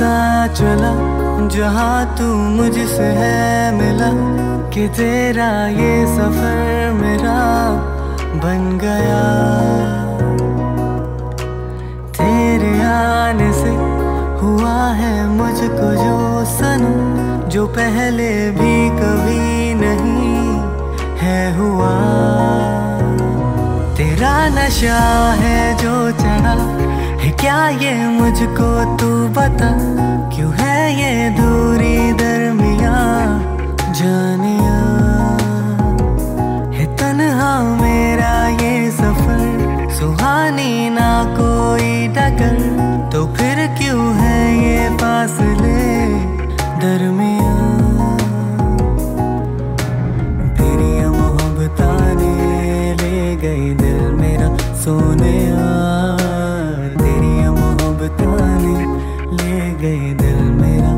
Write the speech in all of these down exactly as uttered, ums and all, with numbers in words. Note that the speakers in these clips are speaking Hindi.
पता चला जहाँ तू मुझसे है मिला कि तेरा ये सफर मेरा बन गया। तेरे आने से हुआ है मुझको जो सनम, जो पहले भी कभी नहीं है हुआ। तेरा नशा है जो चढ़ा है क्या ये मुझको तू बता, क्यों है ये दूरी दरमियां जानिया। है तन्हा मेरा ये सफर, सुहानी ना कोई डगर, तो फिर क्यों है ये फासले दरमियां। तेरी मोहब्बतां ने ले गई दिल मेरा सोनिया, तेरी मोहब्बतां ने ले गई दिल मेरा।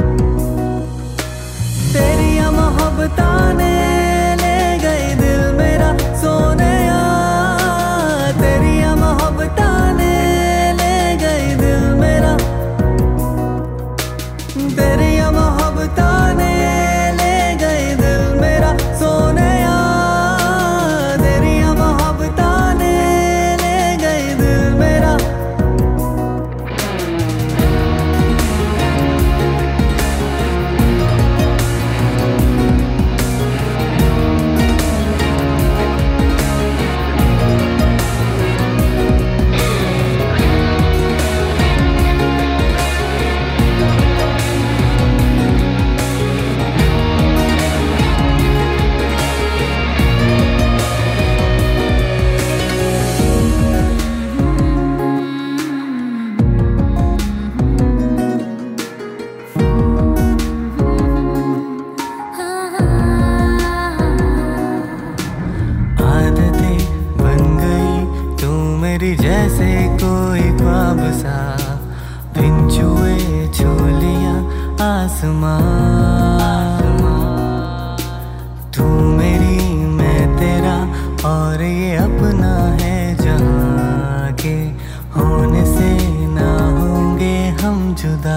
तेरी मोहब्बतां ने ले गई दिल मेरा सोनिया, तेरी मोहब्बतां ने ले गई दिल मेरा। तेरी मोहब्बतां ने ले गई दिल मेरा सोनिया, तेरी मोहब्बतां ने ले गई दिल मेरा। जैसे कोई ख्वाब सा बिन छुए छू लिया आसमां। तू मेरी मैं तेरा और ये अपना है जहाँ के होने से ना होंगे हम जुदा।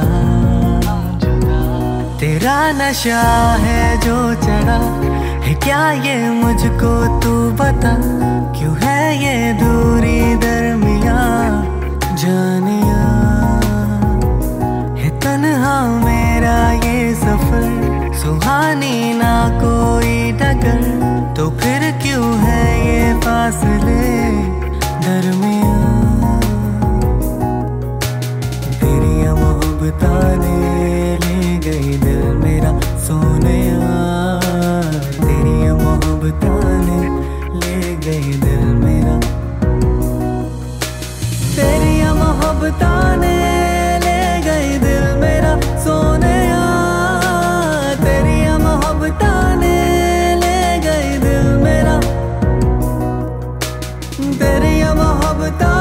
तेरा नशा है जो चढ़ा है क्या ये मुझको तू बता, क्यों है ये दूरी दरमियां जानिया। है तन्हा मेरा ये सफर, सुहानी ना कोई डगर, तो फिर क्यों है ये फासले दरमियां। तेरी मोहब्बतां ने ले गई दिल मेरा सोनिया, तेरी मोहब्बतां ने ले गई दिल मेरा। तेरी मोहब्बतां ने ले गई दिल मेरा सोनिया, तेरी मोहब्बतां ने ले गई दिल मेरा। तेरी मोहब्बतां